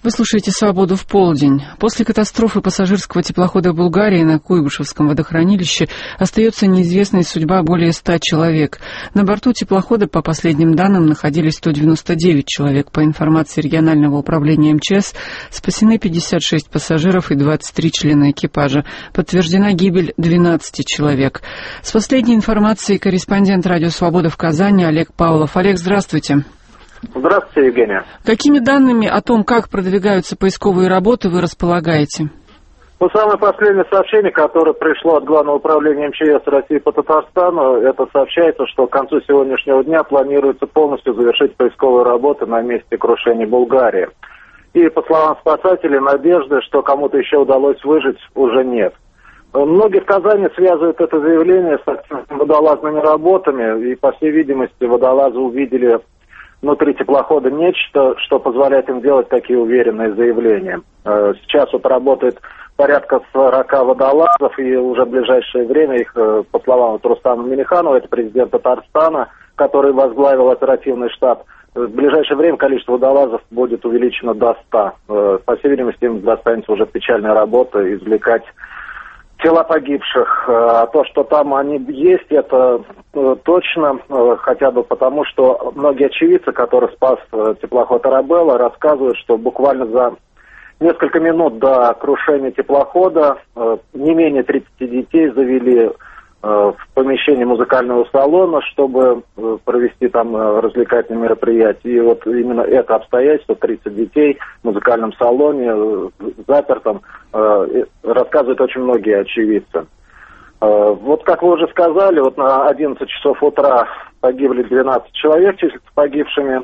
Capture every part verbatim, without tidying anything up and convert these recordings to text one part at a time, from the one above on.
Вы слушаете «Свободу в полдень». После катастрофы пассажирского теплохода Булгарии на Куйбышевском водохранилище остается неизвестной судьба более ста человек. На борту теплохода, по последним данным, находились сто девяносто девять человек. По информации регионального управления эм че эс, спасены пятьдесят шесть пассажиров и двадцать три члена экипажа. Подтверждена гибель двенадцати человек. С последней информацией корреспондент «Радио Свобода» в Казани Олег Павлов. Олег, здравствуйте. Здравствуйте, Евгения. Какими данными о том, как продвигаются поисковые работы, вы располагаете? Ну, самое последнее сообщение, которое пришло от Главного управления эм че эс России по Татарстану, это сообщается, что к концу сегодняшнего дня планируется полностью завершить поисковые работы на месте крушения Булгарии. И, по словам спасателей, надежды, что кому-то еще удалось выжить, уже нет. Многие в Казани связывают это заявление с водолазными работами, и, по всей видимости, водолазы увидели внутри теплохода нечто, что позволяет им делать такие уверенные заявления. Сейчас вот работает порядка сорока водолазов, и уже в ближайшее время их, по словам вот Рустама Минниханова, это президент Татарстана, который возглавил оперативный штаб, в ближайшее время количество водолазов будет увеличено до ста. По всей видимости, им достанется уже печальная работа извлекать тела погибших. А то, что там они есть, это точно, хотя бы потому, что многие очевидцы, которые спас теплоход «Арабелла», рассказывают, что буквально за несколько минут до крушения теплохода не менее тридцати детей завели в помещение музыкального салона, чтобы провести там развлекательные мероприятия. И вот именно это обстоятельство, тридцать детей в музыкальном салоне, запертом, рассказывают очень многие очевидцы. Вот как вы уже сказали, вот на одиннадцать часов утра погибли двенадцать человек, числятся погибшими.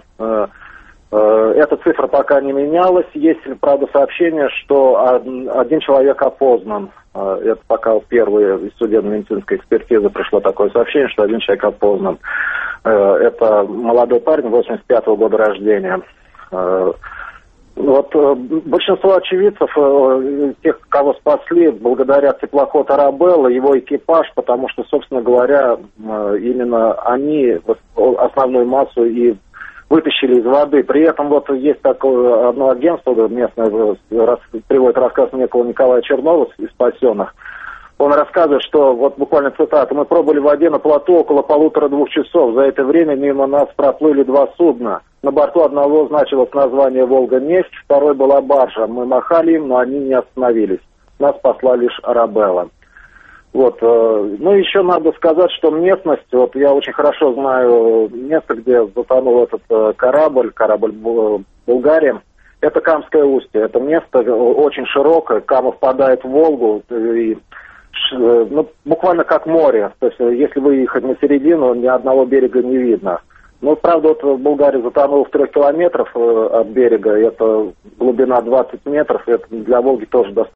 Эта цифра пока не менялась. Есть, правда, сообщение, что один человек опознан. Это пока первые из судебно-медицинской экспертизы пришло такое сообщение, что один человек опознан. Это молодой парень, восемьдесят пятого года рождения. Вот большинство очевидцев, тех, кого спасли, благодаря теплоходу «Арабелла», его экипаж, потому что, собственно говоря, именно они основную массу и вытащили из воды. При этом вот есть такое одно агентство местное, раз, приводит рассказ некого Николая Чернова из спасенных. Он рассказывает, что, вот буквально цитата: «Мы пробыли в воде на плоту около полутора-двух часов. За это время мимо нас проплыли два судна. На борту одного значилось название «Волга-нефть», второй была баржа. Мы махали им, но они не остановились. Нас спасла лишь «Арабелла». Вот. Ну, еще надо сказать, что местность, вот я очень хорошо знаю место, где затонул этот корабль, корабль «Булгария», это Камское устье. Это место очень широкое, Кама впадает в Волгу, и, ну, буквально как море. То есть, если выехать на середину, ни одного берега не видно. Ну, правда, вот Булгария затонула в трех километрах от берега, это глубина двадцать метров, это для Волги тоже достаточно